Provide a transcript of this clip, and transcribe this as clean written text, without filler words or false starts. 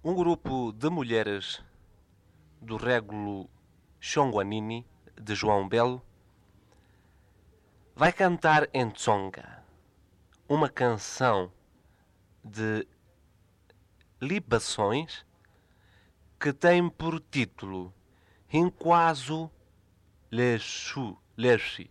Um grupo de mulheres do régulo Xonguanini, de João Belo, vai cantar em Tsonga uma canção de libações que tem por título Hinquazu Leshi.